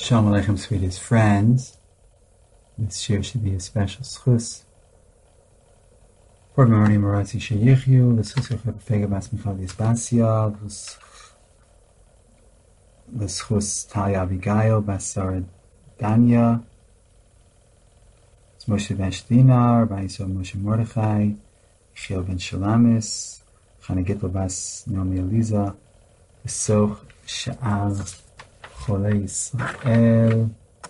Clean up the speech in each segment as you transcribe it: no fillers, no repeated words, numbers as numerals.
Shalom Aleichem, sweetest friends. This year should be a special schus. For Maroni Maratzi Sheyichyu, the schus of Fega Bas Michal Yisbasia, the schus Talia Abigail Bas Sarah Danya, Moshe Ben Shdinar, Rabbi Yisrael Moshe Mordechai, Yechiel Ben Shalamis, Chana Gittel Bas Naomi Eliza, the Soch Sha'al Cholei Yisrael.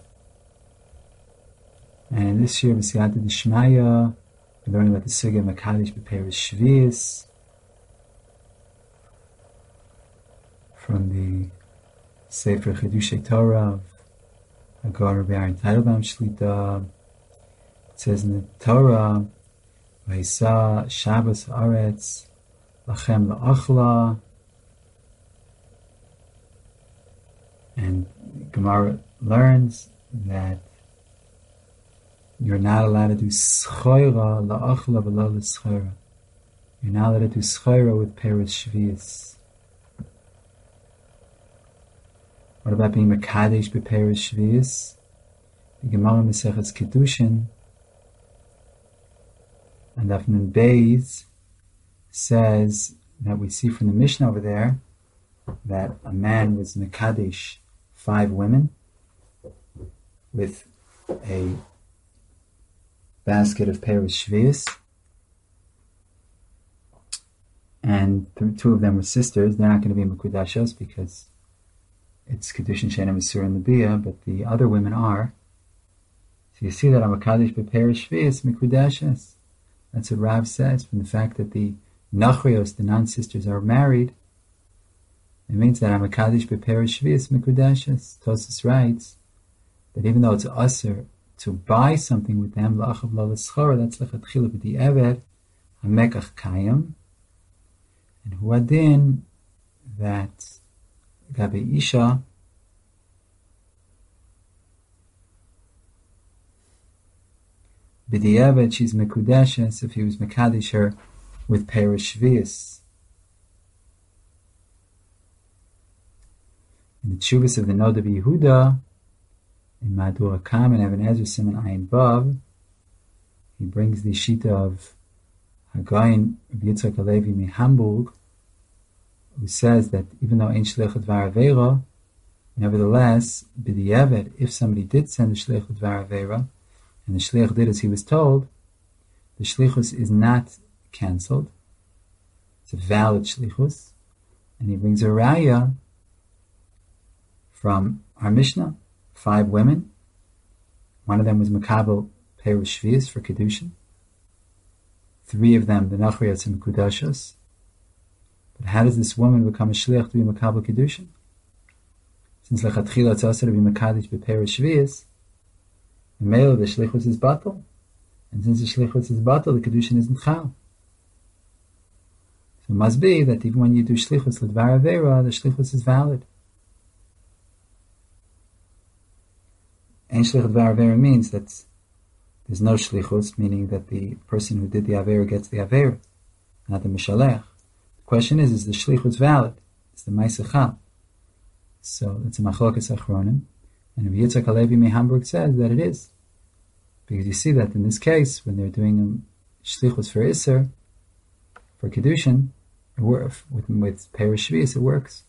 And this year, B'siyata D'Shmaya, we're learning about the Sugya Makadish B'Peres Shvius from the Sefer Chiddushei Torah of Agar Rabbi Aaron Teitelbaum Shlita. It says in the Torah, Vayisa Shabbos Haaretz Lachem La'achla, and Gemara learns that you're not allowed to do schoira la'achla v'lo l'schoira. You're not allowed to do schoira with peres shvius. What about being mekadesh b'peres shvius? The Gemara Maseches Kiddushin and Daf Nun Beis says that we see from the Mishnah over there that a man was mekadesh 5 women with a basket of peres shvius, and 2 of them were sisters. They're not going to be mekudashos because it's kedushin she'ena mesura in the bia, but the other women are. So you see that amakadesh beperes shvius mekudashos. That's what Rav says. From the fact that the nachrios, the non-sisters, are married, it means that amakadesh beperes shvius mekudashos. Tosas writes that even though it's aser to buy something with them, la'achav la l'schora, that's lechatchila b'di'eved, hamekach kayam, and huadin, that gabe isha, b'di'eved, she's mekudeshes, if he was mekadesh her with peres shvius. In the Tshuvas of the Noda B'Yehuda, in Madura Kam and Even Ezra Siman Ayin Bav, he brings the shita of Hagayin of Yitzchak Alevi mi Hamburg, who says that even though Ein Shlichut Dvar Aveira, nevertheless, b'di'eved, if somebody did send a Shlichut Dvar Aveira, and the Shlich did as he was told, the Shlichus is not cancelled. It's a valid Shlichus. And he brings a raya from our Mishnah. 5 women. One of them was Makabel Peres Shvius for Kedushin. 3 of them, the Nachriyos and Mekudashos. But how does this woman become a Shliach to be Makabel Kedushin? Since Lechatchila it's also to be Makadesh Beperes Shvius, the male of the Shlichus is Batal. And since the Shlichus is Batal, the Kedushin isn't Chal. So it must be that even when you do Shlichus L'Dvar Aveira, the Shlichus is valid. Ein Shlichut Dvar Aveira means that there's no Shlichus, meaning that the person who did the Aveira gets the Aveira, not the Mishalech. The question is the Shlichus valid? It's the Maisechal. So it's a Machlokas Achronim, and Rabbi Yitzchak Alevi mi Hamburg says that it is. Because you see that in this case, when they're doing a Shlichus for Isser, for Kedushin, with Peres Shvius, it works.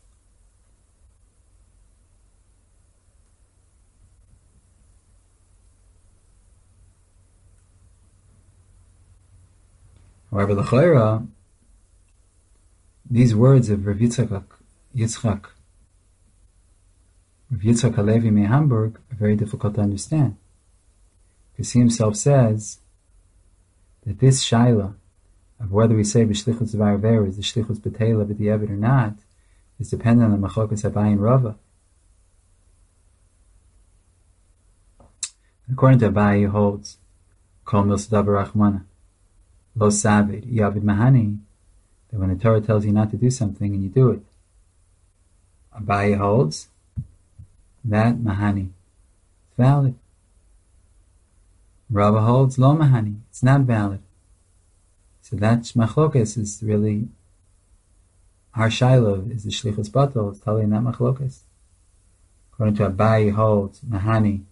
However, l'chayra, these words of Rav Yitzchak Halevi mi Hamburg are very difficult to understand. Because he himself says that this shaila of whether we say b'shlichus Dvar Aveira is the shlichus b'teila b'di'eved or not is dependent on the machokas Abayi and Rava. According to Abayi, he holds kol milsadav rachmana lo savid, yavid mahani, that when the Torah tells you not to do something and you do it, Abayi holds that mahani, it's valid. Rava holds lo mahani, it's not valid. So that machlokas is really Har Shiloh is the Shlichus Batal, it's totally not Machlokas. According to Abaye holds, Mahani,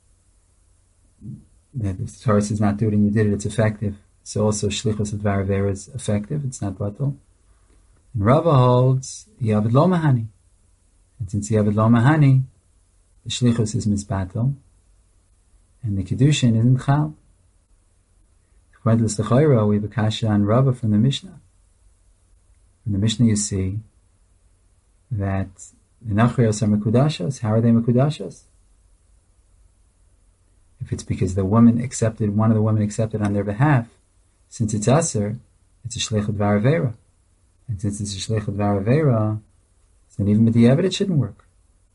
that if the Torah says not do it and you did it, it's effective. So also Shlichus Advar Avera is effective, it's not batal. And Rava holds, Yavid Lo Mahani. And since Yavid Lo Mahani, the Shlichus is misbatal, and the Kedushin isn't Chal. According to the L'Chaira, we have a kasha on Rava from the Mishnah. In the Mishnah you see that the Nachrios are Mekudashos. How are they Mekudashos? If it's because the woman accepted, one of the women accepted on their behalf, since it's Aser, it's a Shleichut Varavera. And since it's a Shleichut Varavera, then even with the Yevid it shouldn't work.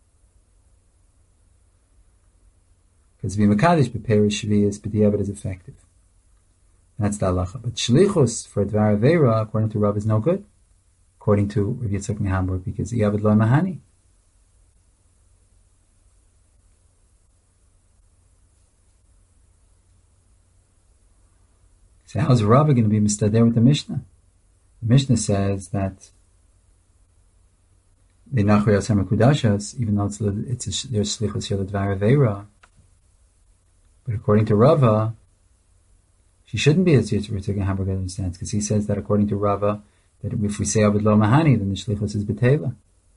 Because V'Makadish B'Perish Shvi'is, but the Yevid is effective. That's the halacha. But Shlichus for Dvar Avera, according to Rav, is no good. According to Rav Yitzchak Hamburg, because Yavid Lo Mahani. So how is Rav going to be mistader with the Mishnah? The Mishnah says that the Nachrios HaMekudashos, even though it's there's Shlichus Yod Dvar Avera, but according to Rava, she shouldn't be as Yitzchak Hamburg understands, because he says that according to Rava, that if we say Abed Lo Mahani, then the Shlichus is B'Teva.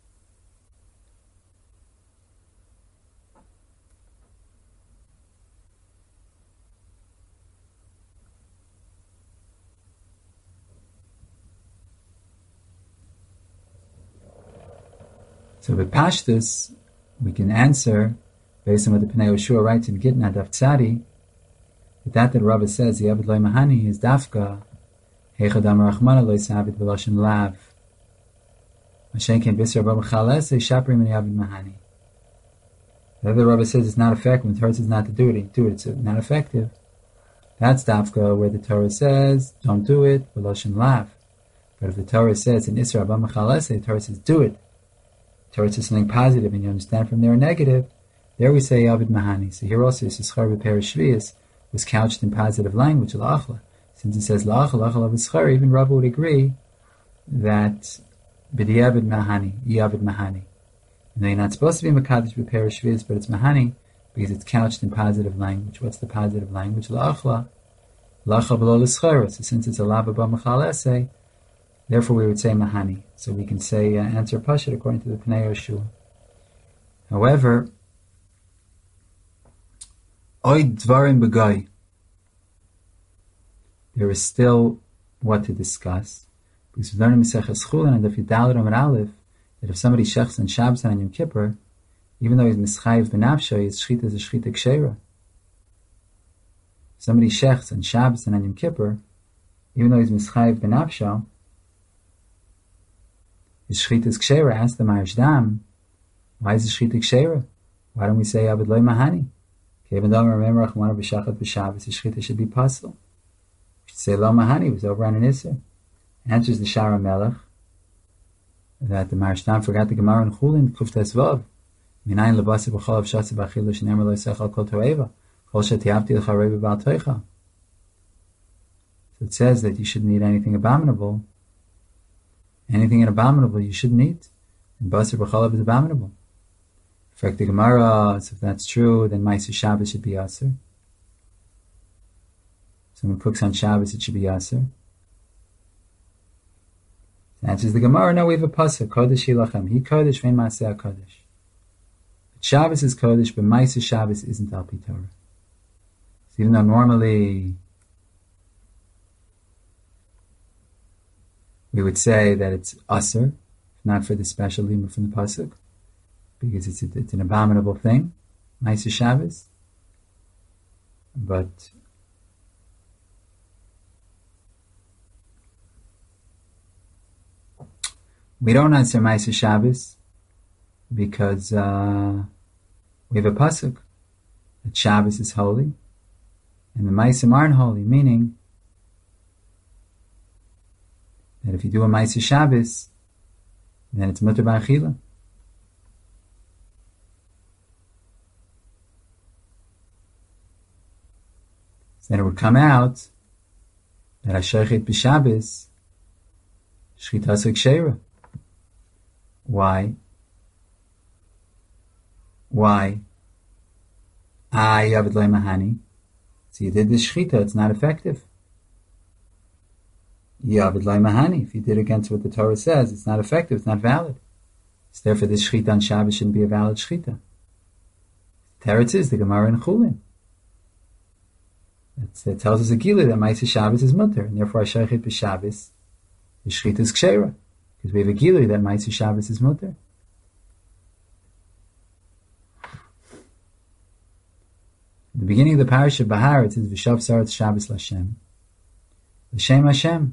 So with Pashtus, we can answer, based on what the Pnei Yoshua writes in Gitna Daf Tzadi, that Rava says, the Abed Lo Mahani is Dafka, Heichad Amar Rachmana Lo Yisabit V'Loshen Lav. Mashen Ken Bisser Rabba Chalese, Shaprim and Abed Mahani. The other Rava says it's not effective, when the Torah says not to do it, it's not effective. That's Dafka, where the Torah says, don't do it, V'Loshen Lav. But if the Torah says in Isra Rabba Chalese, the Torah says do it. The Torah says something positive, and you understand from there negative, there we say Abed Mahani. So here also, Yisachar B'Perish Shvi'is was couched in positive language, La'achla. Since it says La'achla, La'achla V'Schar, even Rabbi would agree that B'Di'abed Mahani, Yaved Mahani. And you're not supposed to be Makadosh B'Perish Shvi'is, but it's Mahani because it's couched in positive language. What's the positive language? La'achla, La'achla V'Lo L'Schar. So since it's a La'ba B'Machal Essay, therefore we would say Mahani. So we can say, answer Pashut according to the Pnei Yoshua. However, Oid Dvarim B'Gai, there is still what to discuss. Because we learn in Maseches Chulin and if you Dalet Amud Aleph, that if somebody shechs on Shabbos and on Yom Kippur, even though he's Mischayiv B'Nafsho, his Shechita is a Shechita Kshera. Somebody shechs on Shabbos and on Yom Kippur, even though he's Mischayiv B'Nafsho, his Shechita is Kshera. Ask the Marish Dam, why is the Shechita Kshera? Why don't we say Abed Lo Mahani? Even though remember Rachmana B'Shachat B'Shabbos, the Shechita should be possible. We should say Lo Mahani was over on an Isser. Answers the Shara Melech that the Marishtam forgot the Gemara in Chulin Kuftes Vav. Minayin lebasi b'chol avshatzi b'achilu shenemer lo yisechal kol to'eva kol shetiavti l'cha rei b'bal toicha. So it says that you shouldn't eat anything abominable. Anything abominable you shouldn't eat. And basar b'chol is abominable. In fact, the Gemara, so if that's true, then Ma'aser Shabbos should be Aser. Someone cooks on Shabbos, it should be Aser. The answer is the Gemara, no, we have a pasuk, Kodesh Yilachem. He Kodesh, Vein Maaseh HaKodesh. Shabbos is Kodesh, but Ma'aser Shabbos isn't Al Pi Torah. So even though normally we would say that it's Aser, not for the special lima from the pasuk, because it's an abominable thing, Ma'aser Shabbos. But we don't answer Ma'aser Shabbos because we have a pasuk that Shabbos is holy and the Ma'aser aren't holy, meaning that if you do a Ma'aser Shabbos, then it's mutar b'achila. So then it would come out that Ashaychet b'Shabbos Shchitas Kshera. Why? Why? Yavid loy mahani. So you did this shchita, it's not effective. Yavid loy mahani. If you did against what the Torah says, it's not effective, it's not valid. So therefore this shchita on Shabbos shouldn't be a valid shchita. Teretz is the Gemara in Chulin. It tells us a gila that Ma'aseh Shabbos is mutter, and therefore Ashaychit b'Shabbos, the shchita is kshera, because we have a gila that Ma'aseh Shabbos is mutter. At the beginning of the parasha Bahar, it says V'shav Sarat Shabbos L'Hashem, L'Shem Hashem.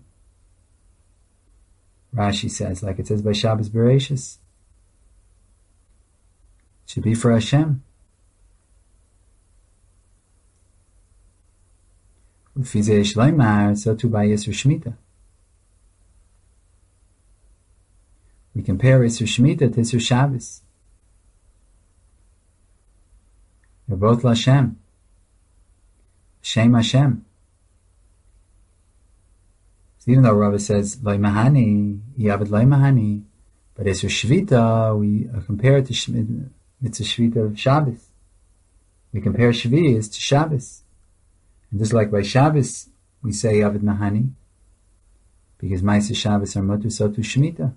Rashi says, like it says by Shabbos Bereshis, it should be for Hashem. So too by Yisr Shemitah. We compare Yisr Shemitah to Yisr Shabbos. They're both L'Hashem. Shem Hashem. So even though Rava says Loi Mahani, Yavid Loi Mahani, but Yisr Shvita, we compare it to Mitzvah Shvita of Shabbos. We compare Shvi'is to Shabbos. And just like by Shabbos, we say Yavid Mahani, because Ma'aseh Shabbos are Mutter, so to Shemitah.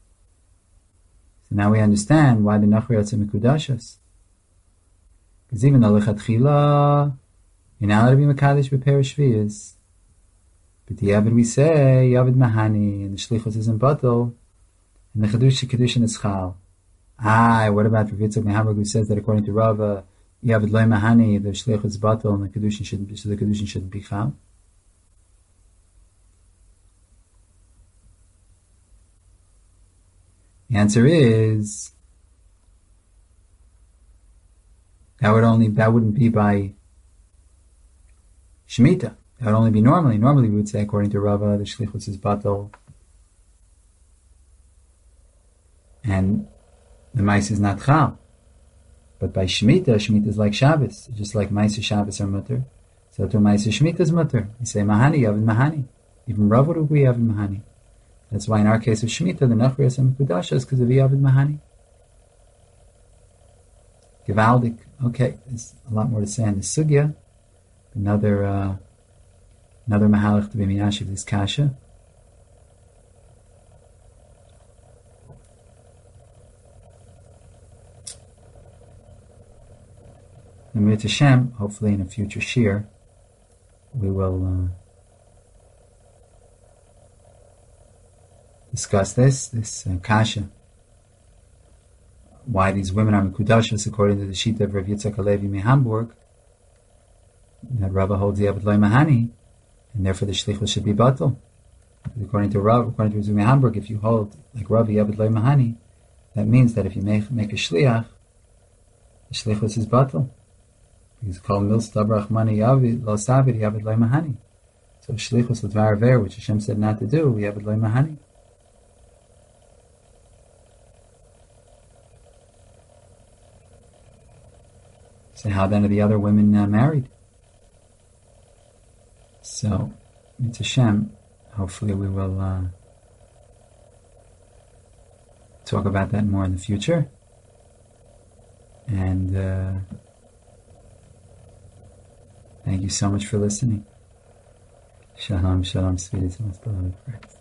So now we understand why the Nachriyat are Mekudashas. Because even though Lechatchila, you're not allowed to be Mekadesh B'Per Shviyas, but the Yavid we say Yavid Mahani, and the Shlichus isn't Batel, and the Kedushin is Chal. What about Rav Yitzchak Mehamburg who says that according to Rava, Yavid Loi Mahani, the Shlichus is Batel, and the Kedushin shouldn't be Chal? The answer is that wouldn't be by Shemitah. That would only be normally. Normally we would say according to Rava the Shlichus is Batel and the Ma'aseh is not Chal. But by Shemitah is like Shabbos, just like Ma'aseh Shabbos are Mutter. So to Ma'aseh Shemitah is Mutter. We say Mahani, Yavid Mahani. Even Rav would agree Yavid Mahani. That's why in our case of Shemitah, the Nachriyas and Mekudasha is because of Yavid Mahani. Givaldik. Okay, there's a lot more to say on the Sugya. Another Mahalach to be Miyashiv this Kasha. And with Hashem, hopefully in a future Shir, we will discuss this Kasha. Why these women are Mekudashas according to the Shita of Rav Yitzchak Halevi Mehamburg, that Rava holds Yavid Loi Mahani, and therefore the Shlichus should be Batel. According to Rav Yitzchak Mehamburg, if you hold like Rav Yavid Loi Mahani, that means that if you make a Shliach, the Shlichus is Batel. Because it's called Mils Dabrach Mani Yavid Lo Savid Yavid Loi Mahani. So Shlichus L'Dvar Ver, which Hashem said not to do, Yavid Loi Mahani. So how then are the other women married? So, it's Hashem. Hopefully we will talk about that more in the future. And thank you so much for listening. Shalom, shalom, sweeties, most beloved friends.